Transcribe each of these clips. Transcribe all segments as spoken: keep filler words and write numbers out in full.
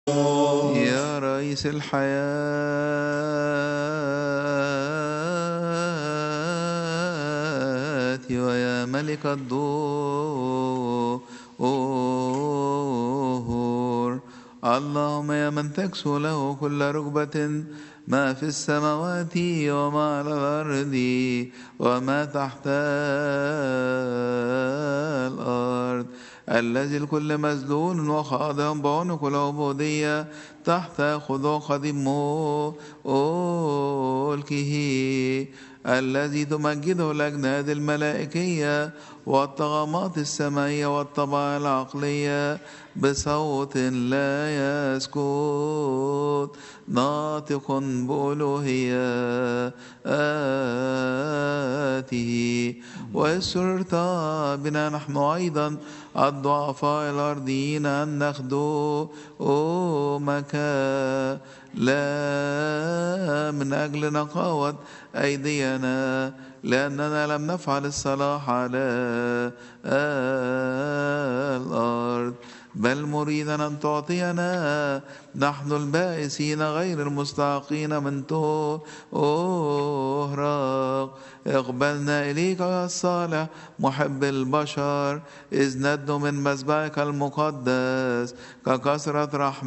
يا رئيس الحياة ويا ملك الدهور، اللهم يا من تكسو له كل ركبة ما في السماوات وما على الأرض وما تحت الأرض، الذي الكل مذلول وخاضع بعنق العبودية تحت خضوع خادم ملكه، الذي تمجده الأجناد الملائكية والطغمات السمائية والطبائع العقلية بصوت لا يسكت ناطق بألوهية آته. وسررت بنا نحن أيضا الضعفاء الأرضيين أن نخدمك لا من أجل نقاوة أيدينا لأننا لم نفعل الصلاح على الأرض، بل مريدا أن تعطينا نحن البائسين غير المستحقين من تهرق اقبلنا إليك يا الصالح محب البشر، إذ ندنو من مذبحك المقدس ككثرة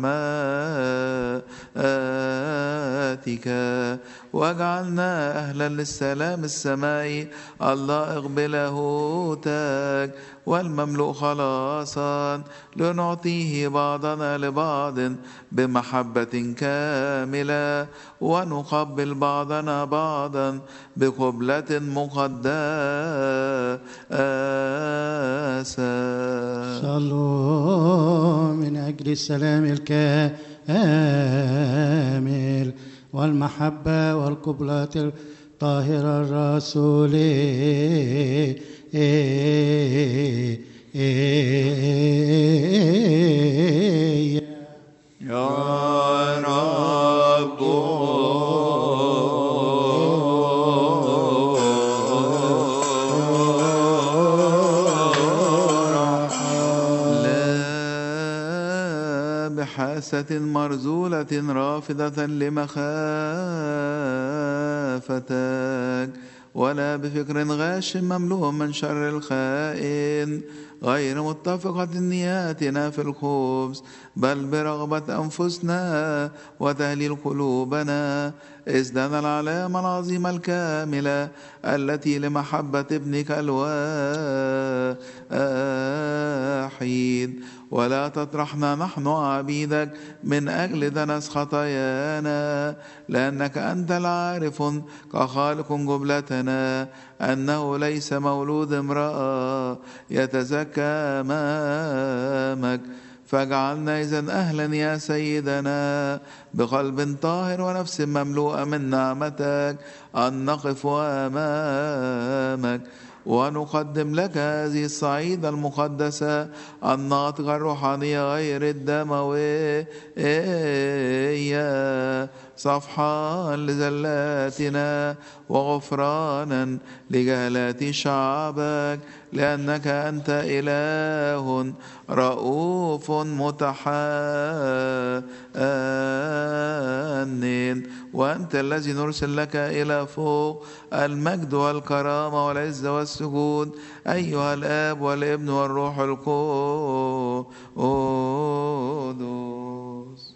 رحماتك، واجعلنا أهلا للسلام السمائي اللائق بلاهوتك والمملوء خلاصا، لنعطيه بعضنا لبعض بمحبة كاملة، ونقبل بعضنا بعضا بقبلة مقدسة. صلوا من أجل السلام الكامل والمحبة والقبلة الطاهرة الرسولية يا رب لا بحاسة مرزولة رافضة لمخافتك، ولا بفكر غاش مملوء من شر الخائن، غير متفقة نياتنا في الخبز، بل برغبة أنفسنا وتهليل قلوبنا، إذ لنا العلامة العظيمة الكاملة التي لمحبة ابنك الوحيد. ولا تطرحنا نحن عبيدك من أجل دنس خطايانا، لأنك أنت العارف كخالق جبلتنا أنه ليس مولود امرأة يتزكى أمامك، فاجعلنا إذن أهلا يا سيدنا بقلب طاهر ونفس مملوءة من نعمتك أن نقف أمامك ونقدم لك هذه الصعيدة المقدسة الناطقة الروحانية غير الدموية صفحا لزلاتنا وغفرانا لجهلات شعبك، لأنك أنت إله رؤوف متحنن، وأنت الذي نرسل لك إلى فوق المجد والكرامة والعزة والسجود أيها الآب والابن والروح القدس.